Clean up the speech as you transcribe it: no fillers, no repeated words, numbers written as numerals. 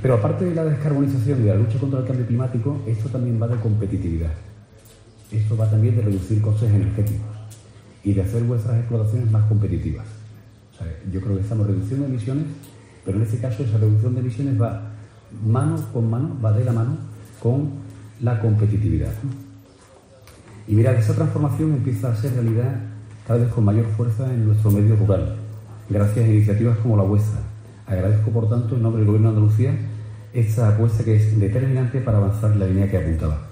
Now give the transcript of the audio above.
Pero aparte de la descarbonización y de la lucha contra el cambio climático, esto también va de competitividad. Esto va también de reducir costes energéticos y de hacer vuestras explotaciones más competitivas. O sea, yo creo que estamos reduciendo emisiones, pero en este caso esa reducción de emisiones va mano con mano, va de la mano con la competitividad. Y mirad, esa transformación empieza a ser realidad cada vez con mayor fuerza en nuestro medio rural, gracias a iniciativas como la vuestra. Agradezco, por tanto, en nombre del Gobierno de Andalucía, esta apuesta que es determinante para avanzar en la línea que apuntaba.